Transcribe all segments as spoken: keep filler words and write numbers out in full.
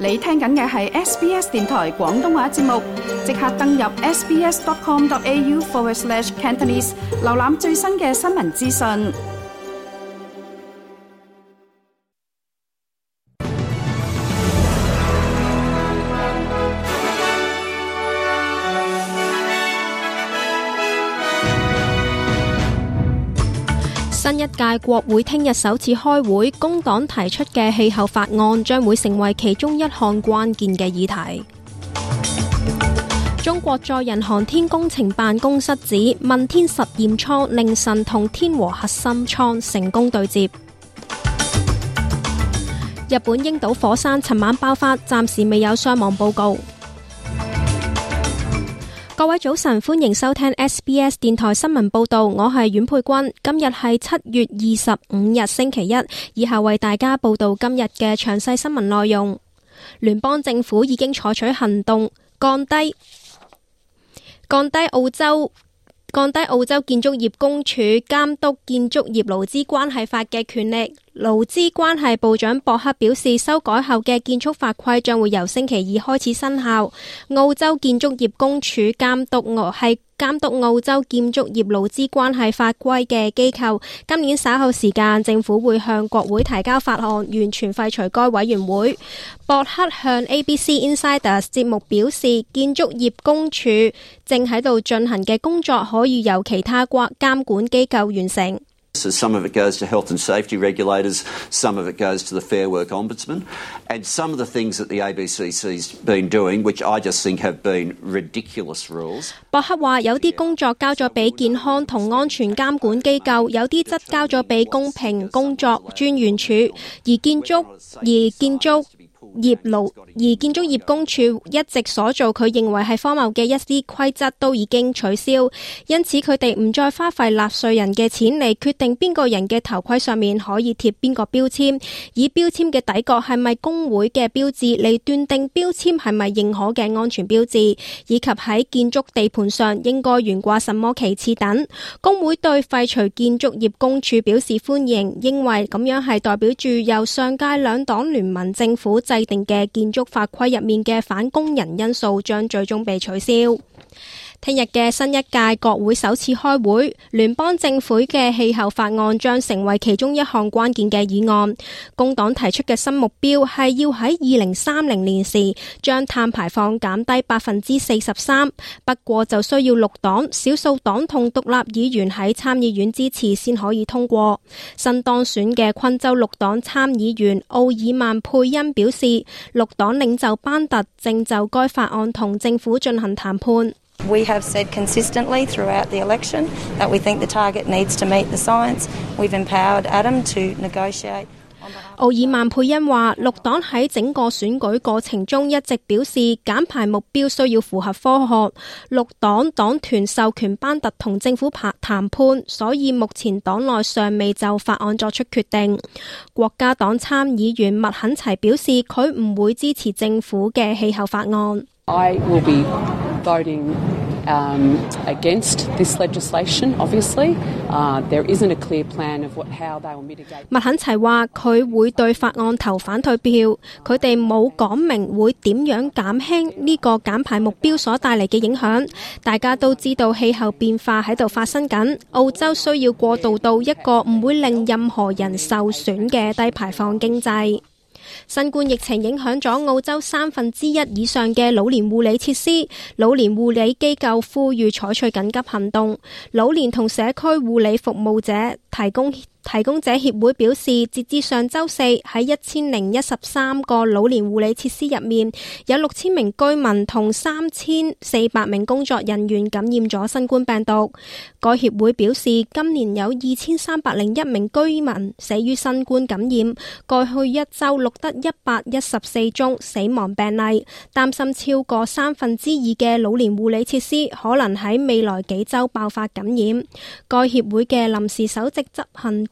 你聽緊嘅係 S B S 電台廣東話節目，即刻登入 sbs.com.au forward slash Cantonese， 瀏覽最新嘅新聞資訊。 新一屆國會聽日首次開會，工黨提出嘅氣候法案將會成為其中一項關鍵嘅議題。中國載人航天工程辦公室指，問天實驗艙凌晨同天和核心艙成功對接。日本櫻島火山尋晚爆發，暫時未有傷亡報告。各位早晨，歡迎收聽 S B S 電台新聞報道，我係阮佩君。今日係七月二十五日星期一，以下為大家報道今日嘅詳細新聞內容。聯邦政府已經採取行動，降低降低澳洲降低澳洲建築業公署監督建築業勞資關係法嘅權力。勞資關係部長博克表示，修改後嘅建築法規將會由星期二開始生效。澳洲建築業公署監督係監督澳洲建築業勞資關係法規嘅機構。今年稍後時間，政府會向國會提交法案，完全廢除該委員會。博克向 A B C Insiders 節目表示，建築業公署正喺度進行嘅工作可以由其他監管機構完成。 So some of it goes to health and safety regulators, some of it goes to the Fair Work Ombudsman, and some of the things that the A B C C's been doing, which I just think have been ridiculous rules. 博克話有啲工作交咗俾健康同安全監管機構，有啲則交咗俾公平工作專員署，而建築而建築業勞而建築業公署一直所做佢認為係荒謬嘅一啲規則都已經取消，因此佢哋唔再花費納稅人嘅錢嚟決定邊個人嘅頭盔上面可以貼邊個標籤，以標籤嘅底角係咪工會嘅標誌嚟斷定標籤係咪認可嘅安全標誌，以及喺建築地盤上應該懸掛什麼旗幟等。工會對廢除建築業公署表示歡迎，認為咁樣係代表住由上屆兩黨聯盟政府制定嘅建築法規入面嘅反工人因素將最終被取消。聽日嘅新一屆國會首次開會，聯邦政府嘅氣候法案將成為其中一項關鍵嘅議案。工黨提出嘅新目標係要喺二零三零年時將碳排放減低百分之四十三，不過就需要綠黨、少數黨同獨立議員喺參議院支持先可以通過。新當選嘅昆州綠黨參議員奧爾曼佩恩表示，綠黨領袖班特正就該法案同政府進行談判。 We have said consistently throughout the election that we think the target needs to meet the science. We've empowered Adam to negotiate. 奧爾曼佩恩話，綠黨喺整個選舉過程中一直表示減排目標需要符合科學。綠黨黨團授權班特同政府談判，所以目前黨內尚未就法案作出決定。國家黨參議員麥肯齊表示，佢唔會支持政府嘅氣候法案。 I will be voting um, against this legislation, obviously. Uh, there isn't a clear plan of what, how they will mitigate. 麥肯齊話佢會對法案投反對票，佢哋冇講明會點樣減輕呢個減排目標所帶嚟嘅影響。大家都知道氣候變化喺度發生緊，澳洲需要過渡到一個唔會令任何人受損嘅低排放經濟。新冠疫情影響咗澳洲三分之一以上嘅老年護理設施，老年護理機構呼籲採取緊急行動。老年同社區護理服務者提供提供者協會表示，截至上週四，喺一千零一十三個老年護理設施入面，有六千名居民同三千四百名工作人員感染咗新冠病毒。該協會表示，今年有二千三百零一名居民死於新冠感染，過去一週錄得一百一十四宗死亡病例，擔心超過三分之二嘅老年護理設施可能喺未來幾週爆發感染。該協會嘅臨時首席執行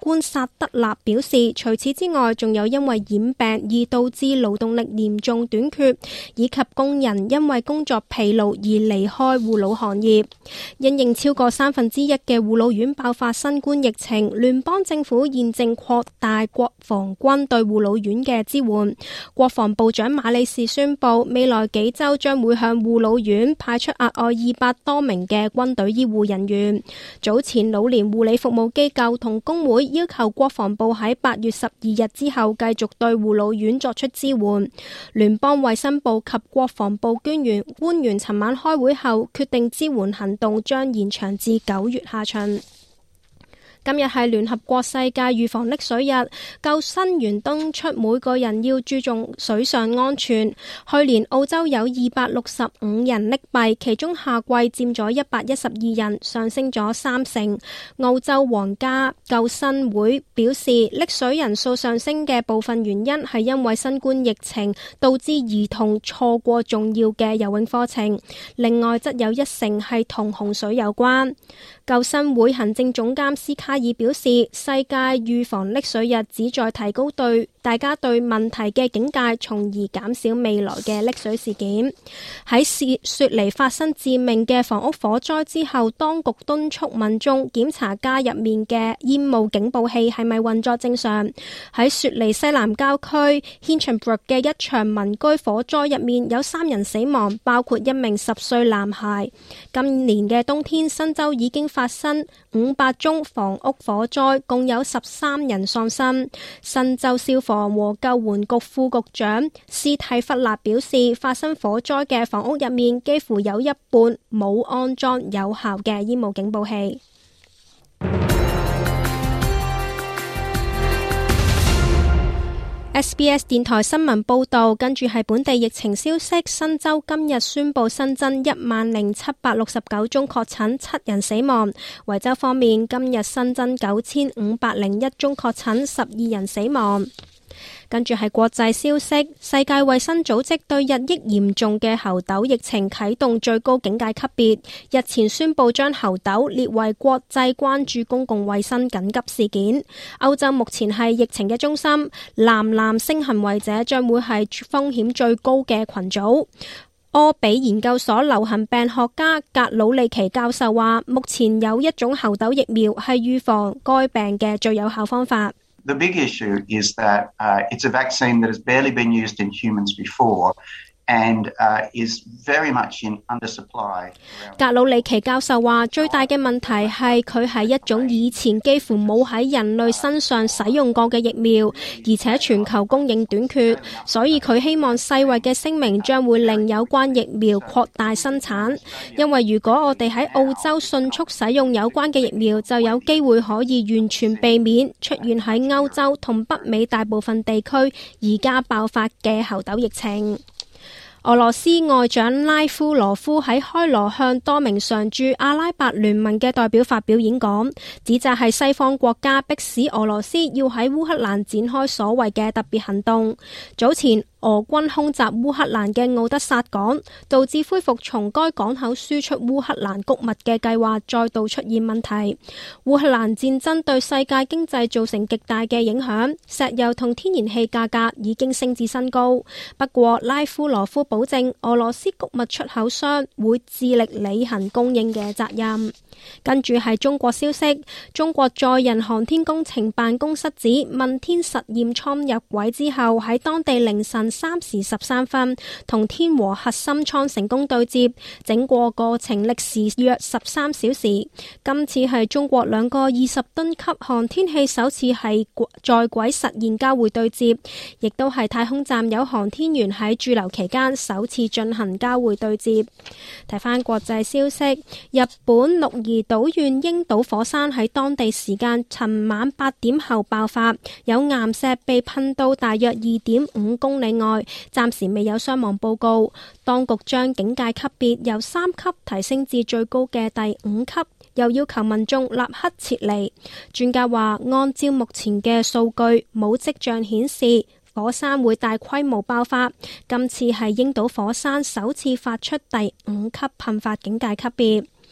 官薩德納表示，除此之外，仲有因為染病而導致勞動力嚴重短缺，以及工人因為工作疲勞而離開護老行業。因應超過三分之一嘅護老院爆發新冠疫情，聯邦政府現正擴大國防軍對護老院嘅支援。國防部長馬里士宣布，未來幾週將會向護老院派出額外二百多名嘅軍隊醫護人員。早前老年護理服務機構同工會要求國防部喺八月十二日之後繼續對護老院作出支援。聯邦衛生部及國防部官員官員尋晚開會後決定支援行動將延長至九月下旬。今日係聯合國世界預防溺水日，救生員敦促每個人要注重水上安全。去年澳洲有二百六十五人溺斃，其中夏季佔咗一百一十二人，上升咗三成。澳洲皇家救生會表示，溺水人數上升嘅部分原因係因為新冠疫情導致兒童錯過重要嘅游泳課程，另外則有一成係同洪水有關。救生會行政總監斯卡爾表示，世界預防溺水日旨在提高對大家對問題嘅警戒，從而減少未來嘅溺水事件。喺雪梨發生致命嘅房屋火災之後，當局敦促民眾檢查家入面嘅煙霧警報器係咪運作正常。喺雪梨西南郊區 Hinchinbrook 嘅一場民居火災入面，有三人死亡，包括一名十歲男孩。今年嘅冬天，新州已經發生五百宗房屋火災，共有十三人喪生。新州消防和救援局副局長斯蒂弗納表示，發生火災嘅房屋入面幾乎有一半冇安裝有效嘅煙霧警報器。S B S 電台新聞報道，跟住係本地疫情消息。新州今日宣布新增一萬零七百六十九宗確診，七人死亡。維州方面，今日新增九千五百零一宗確診，十二人死亡。跟住係國際消息，世界衛生組織對日益嚴重嘅猴痘疫情啟動最高警戒級別，日前宣布將猴痘列為國際關注公共衛生緊急事件。歐洲目前係疫情嘅中心，男男性行為者將會係風險最高嘅群組。柯比研究所流行病學家格魯利奇教授話，目前有一種猴痘疫苗係預防該病嘅最有效方法。 The big issue is that uh, it's a vaccine that has barely been used in humans before and uh, is very much in undersupply. 格魯里奇教授話，最大嘅問題係佢係一種以前幾乎冇喺人類身上使用過嘅疫苗，而且全球供應短缺，所以佢希望世衛嘅聲明將會令有關疫苗擴大生產。因為如果我哋喺澳洲迅速使用有關嘅疫苗，就有機會可以完全避免出現喺歐洲同北美大部分地區而家爆發嘅猴痘疫情。俄羅斯外長拉夫羅夫喺開羅向多名常駐阿拉伯聯盟嘅代表發表演講，指責係西方國家迫使俄羅斯要喺烏克蘭展開所謂嘅特別行動。早前俄軍空襲烏克蘭嘅奧德薩港，導致恢復從該港口輸出烏克蘭穀物嘅計劃再度出現問題。烏克蘭戰爭對世界經濟造成極大嘅影響，石油同天然氣價格已經升至新高。不過拉夫羅夫保證俄羅斯穀物出口商會致力履行供應嘅責任。跟住係中國消息，中國載人航天工程辦公室指問天實驗艙入軌之後，喺當地凌晨三時十三分同天和核心艙成功對接，整個過程歷時約十三小時。今次係中國兩個二十噸級航天器首次係在軌實現交會對接，亦都係太空站有航天員喺駐留期間首次進行交會對接。睇返國際消息，日本鹿兒島縣櫻島火山喺當地時間尋晚八點後爆發，有岩石被噴到大約二點五公里外，暫時未有傷亡報告。當局將警戒級別由三級提升至最高嘅第五級，又要求民眾立刻撤離。專家話，按照目前嘅數據，冇跡象顯示火山會大規模爆發。今次係櫻島火山首次發出第五級噴發警戒級別。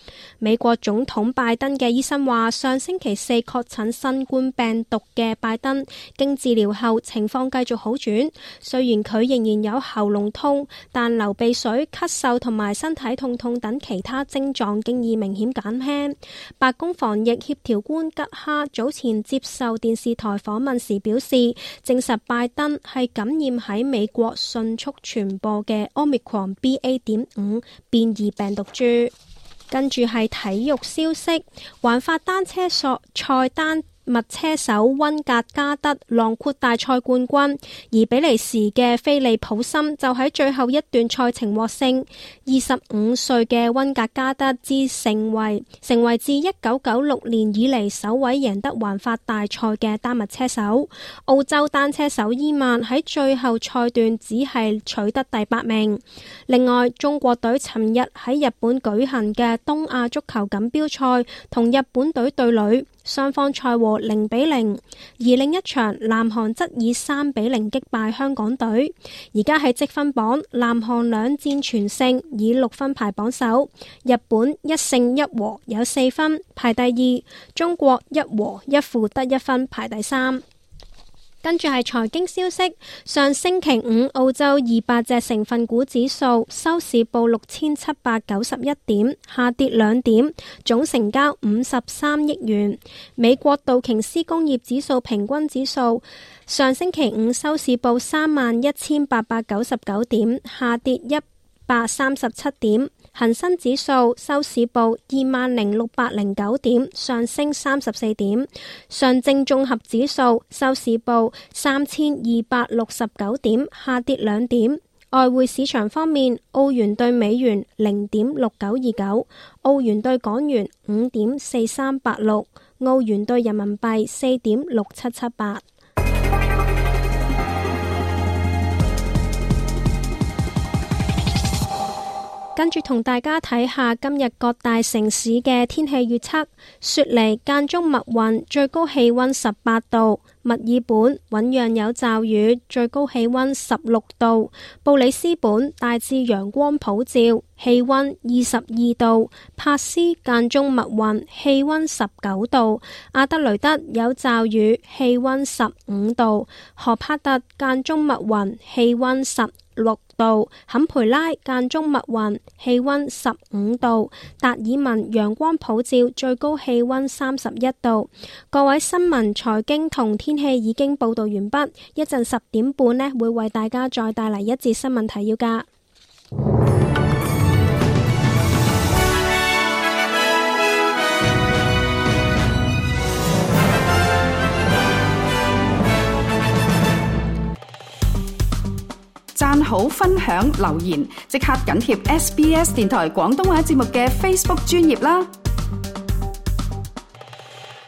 美國總統拜登嘅醫生話，上星期四確診新冠病毒嘅拜登，經治療後情況繼續好轉。雖然佢仍然有喉嚨痛，但流鼻水、咳嗽同埋身體痛痛等其他症狀經已明顯減輕。白宮防疫協調官吉哈早前接受電視台訪問時表示，證實拜登係感染喺美國迅速傳播嘅 Omicron B A 點五變異病毒株。跟住係體育消息，環法單車賽單麥車手溫格加德囊括大賽冠軍，而比利時嘅菲利普森就喺最後一段賽程獲勝。二十五歲嘅溫格加德自成為成為自一九九六年以嚟首位贏得環法大賽嘅丹麥車手。澳洲單車手伊曼喺最後賽段只係取得第八名。另外，中國隊尋日喺日本舉行嘅東亞足球錦標賽同日本隊對壘，雙方賽和零比零，而另一場南韓則以三比零擊敗香港隊。而家喺積分榜，南韓兩戰全勝，以六分排榜首；日本一勝一和有四分排第二，中國一和一負得一分排第三。跟住係財經消息，上星期五澳洲二百隻成分股指數收市報六千七百九十一點，下跌兩點，總成交五十三億元。美國道瓊斯工業指數平均指數上星期五收市報三萬一千八百九十九點，下跌一百三十七點。恒生指數收市報二萬零六百零九點，上升三十四點。上證綜合指數收市報三千二百六十九點，下跌兩點。外匯市場方面，澳元兌美元零點六九二九，澳元兌港元五點四三八六，澳元兌人民幣四點六七七八。跟住同大家睇下今日各大城市嘅天氣預測。雪梨間中密雲，最高氣溫十八度；墨爾本醞釀有驟雨，最高氣溫十六度；布里斯本大致陽光普照，氣溫二十二度；珀斯間中密雲，氣溫十九度；阿德雷德有驟雨，氣溫十五度；荷帕特間中密雲，氣溫十六度；坎培拉間中密雲，氣溫十五度；達爾文陽光普照，最高氣溫三十一度。各位新聞、財經同天氣已經報道完畢，一陣十點半呢會為大家再帶嚟一節新聞提要㗎。 讚好、分享、留言，即刻緊貼 S B S 電台廣東話節目嘅 Facebook 專頁啦！